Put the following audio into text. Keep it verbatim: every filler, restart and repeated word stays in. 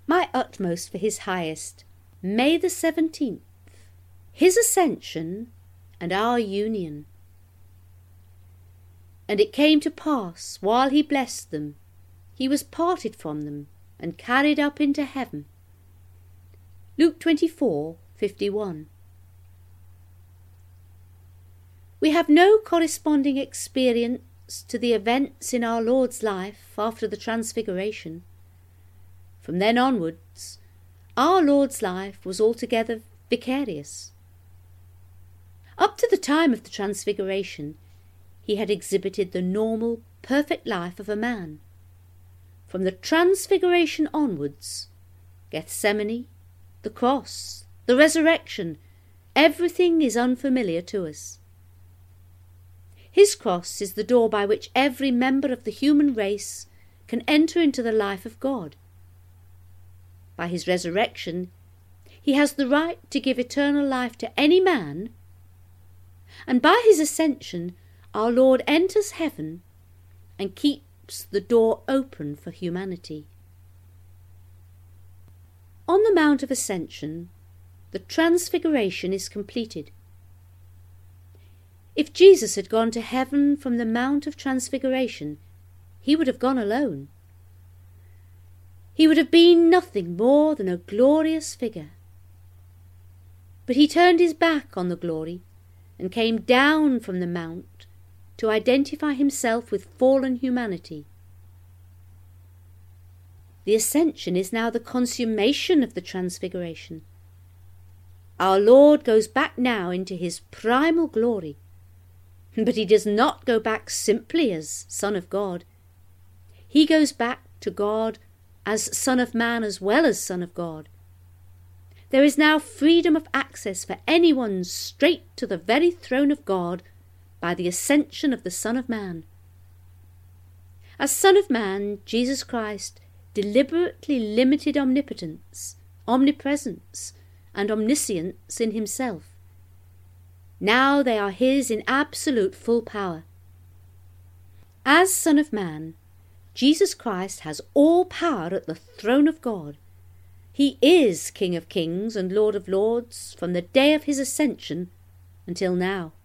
my utmost for his highest. May the seventeenth, his ascension and our union. And it came to pass, while he blessed them, he was parted from them, and carried up into heaven. Luke twenty-four fifty-one. We have no corresponding experience to the events in our Lord's life after the Transfiguration. From then onwards, our Lord's life was altogether vicarious. Up to the time of the Transfiguration, he had exhibited the normal, perfect life of a man. From the Transfiguration onwards, Gethsemane, the cross, the resurrection, everything is unfamiliar to us. His cross is the door by which every member of the human race can enter into the life of God. By his resurrection, he has the right to give eternal life to any man, and by his ascension, our Lord enters heaven and keeps the door open for humanity. On the Mount of Ascension, the Transfiguration is completed. If Jesus had gone to heaven from the Mount of Transfiguration, he would have gone alone. He would have been nothing more than a glorious figure. But he turned his back on the glory and came down from the mount to identify himself with fallen humanity. The Ascension is now the consummation of the Transfiguration. Our Lord goes back now into his primal glory, but he does not go back simply as Son of God. He goes back to God as Son of Man as well as Son of God. There is now freedom of access for anyone straight to the very throne of God by the ascension of the Son of Man. As Son of Man, Jesus Christ deliberately limited omnipotence, omnipresence, and omniscience in himself. Now they are his in absolute full power. As Son of Man, Jesus Christ has all power at the throne of God. He is King of Kings and Lord of Lords from the day of his ascension until now.